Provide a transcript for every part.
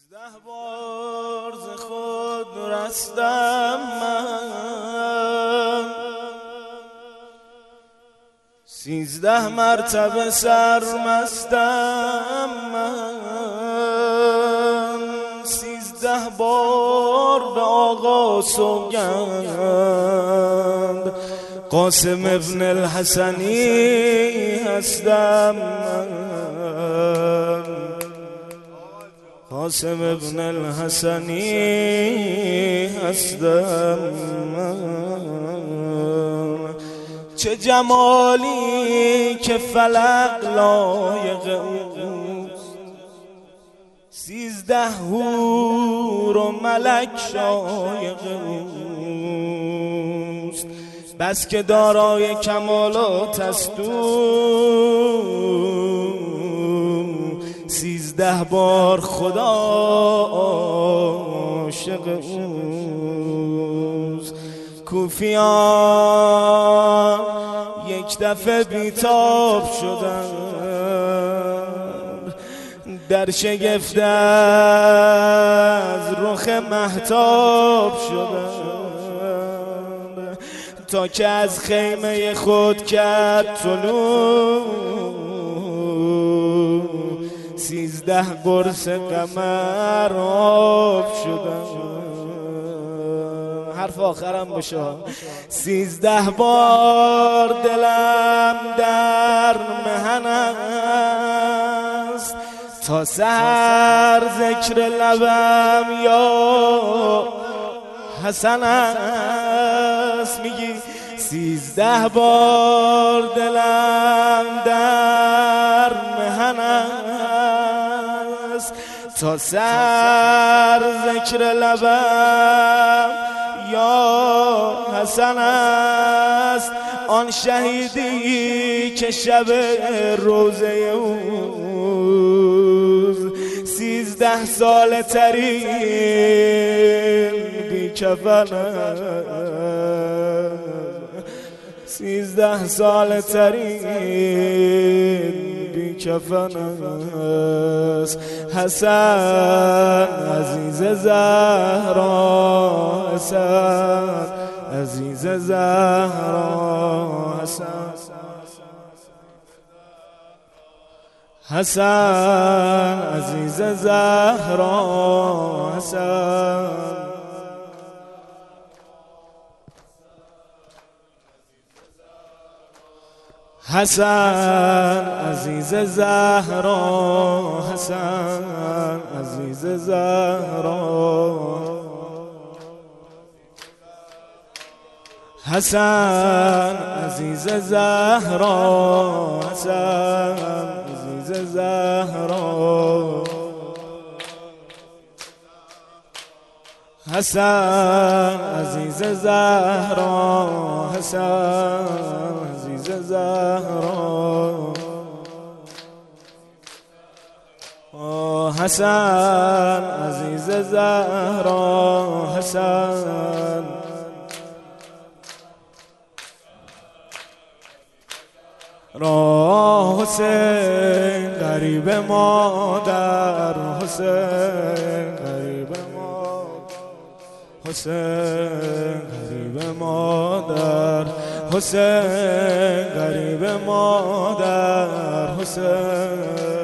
بار ز خود رستم من، 13 مرتبه سرمستم من، 13 بار به آقا سوگند قاسم ابن الحسنی هستم من، قاسم ابن الحسنی هستم من. چه جمالی که فلق لایق اوست، 13 حور و ملک شایق اوست، بس که دارای کمالات است او، 13 بار خدا عاشق اوست. کوفیان یک دفعه بیتاب شدن، در شگفت از رخ مهتاب شدن، تا که از خیمه خود کرد طلوع 13 قرص قمر آب شدن. حرف آخرم باشه. 13 بار دلم در محن است، تا سحر ذکر لبم یا حسن است. میگی 13 بار دلم در محن است، تا سر ذکر لبم یا حسن است. آن شهیدی که شب روزه اوز 13 سال ترین بی کفن است، 13 سال ترین بی کفن است. حسن عزیز زهرا، حسن عزیز زهرا، حسن عزیز زهرا، حسن حسن عزیز زهرا، حسن عزیز زهرا، حسن عزیز زهرا، حسن عزیز زهرا، حسن عزیز زهرا، حسن عزیز زهرا، حسن عزیز زهرا، حسن را حسین غریب مادر، حسین غریب مادر، حسین غریب مادر، حسین غریب مادر، حسین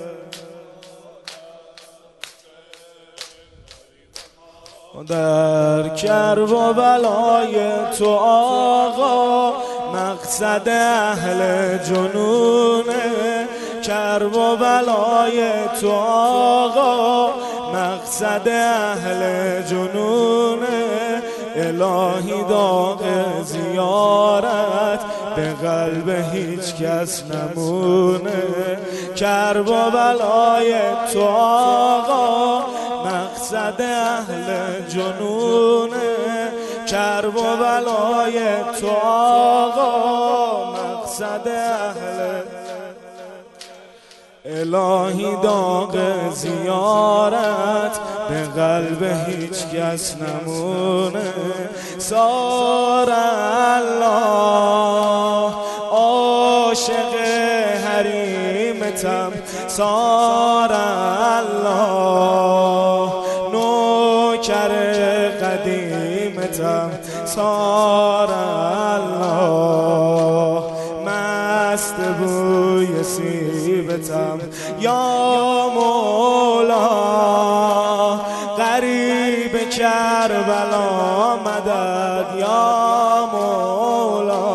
در کرب و بلای تو آقا مقصد اهل جنونه، کرب و بلای تو آقا مقصد اهل جنونه. الهی داغ زیارت به قلب هیچ کس نمونه، کرب و بلای تو آقا مقصد اهل جنونه، کرب و بلای تو آقا مقصد اهل. الهی داغ زیارت به قلب هیچ کس نمونه. سار الله عاشق حریمتم، سار الله نوکر قدیمتم سار الله، مست بوی سیبتم یا مولا، غریب کربلا مدد یا مولا،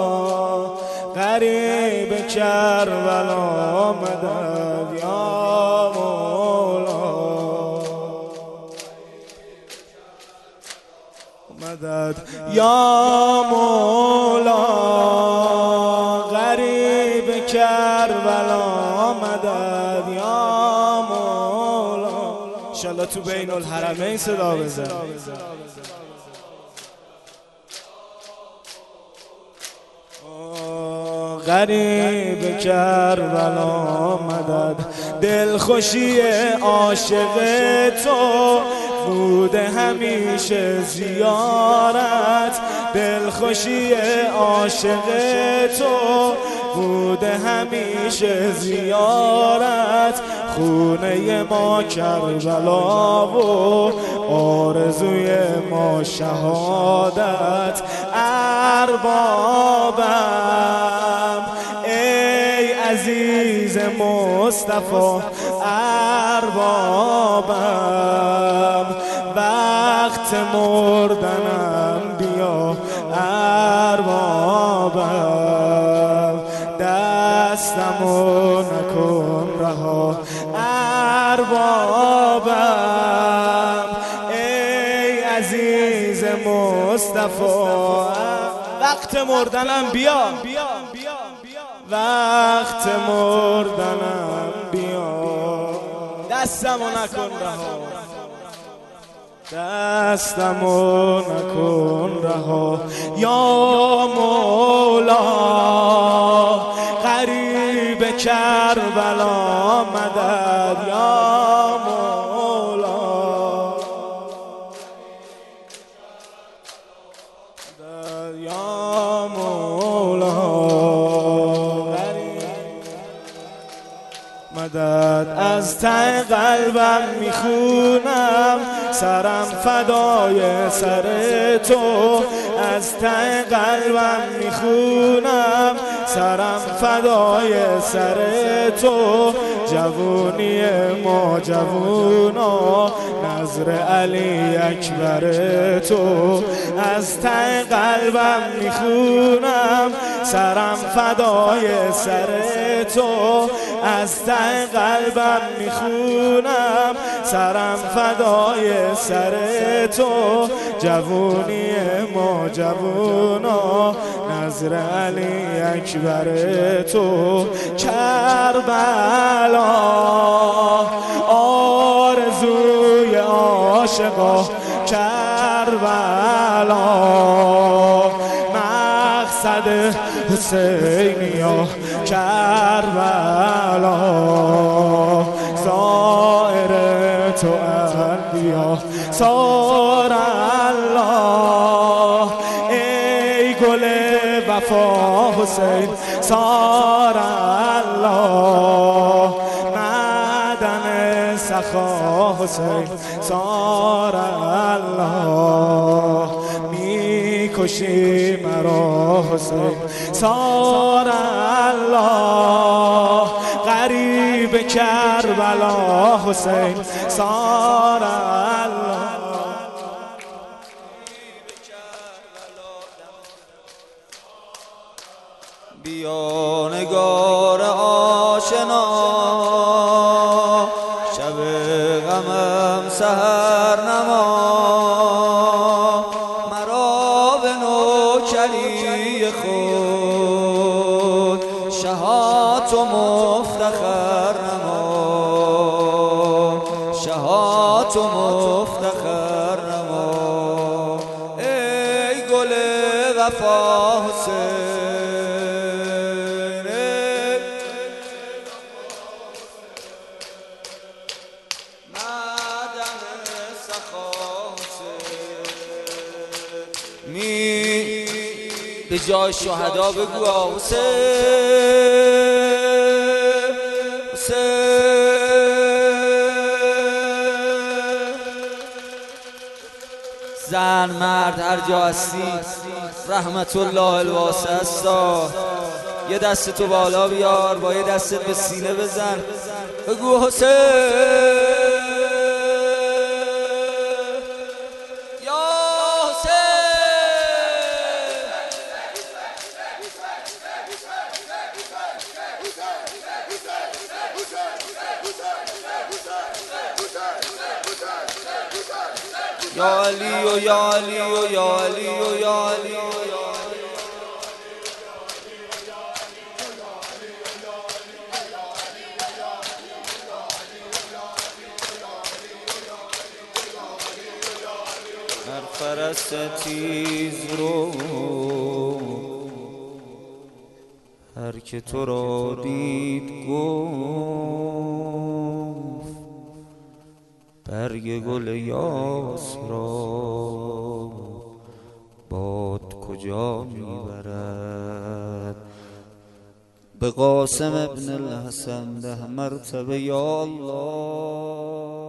غریب کربلا مدد یا مولا، مدد یا مولا، غریب کربلا مدد یا مولا. انشالله تو بین الحرمین صدا بزن. غریب کربلا مدد، دلخوشی عاشق تو بوده همیشه زیارت، دلخوشی عاشق تو بوده همیشه زیارت، خونه ما کربلا و آرزوی ما شهادت. اربابم ای عزیز مصطفی، اربابم وقت مردنم بیا، اربابم دستمو نکن رها، اربابم ای عزیز مصطفی، وقت مردنم بیا، وقت مردنم بیا، دستمو نکن رها، دستمو نکن رها یا مولا، غریب کربلا مدد یا مولا، مدد یا مولا، مدد. از ته قلبم میخونم سرم فدای سر تو، از ته قلبم میخونم سرم فدای سر تو، جوونی ما جوونا نظر علی اکبر تو، از ته قلبم میخونم سرم فدای سر تو، از ته قلبم میخونم سرم فدای سر تو، جوونی ما جوونا نظر علی اکبر تو، کربلا آرزوی عاشقا، کربلا مقصد حسینیا، کربلا زائر تو انبیا سار الله، ای گل وفا حسین سار الله، معدن سخا حسین سار الله، میکشی مرا حسین سار الله، غریب کربلا حسین سار الله، بیا نگار آشنا، شب غمم سحر نما، مرا به نوکری خود شهات و مفتخر نما، شهات و مفتخر نما، ای گل وفا حسین، به جای شهدا بگو حسین، حسین زن مرد هر جا هستی رحمت الله الواسع استا. یه دست تو بالا بیار، با یه دستت به سینه بزن، بگو حسین یا حسین. یا علی و یا علی و یا علی و یا علی و یا هر فرس تیز رو هر که تو را دید گفت برگ گل یاس را باد کجا میبرد. به قاسم ابن الحسن ده مرتبه یا الله.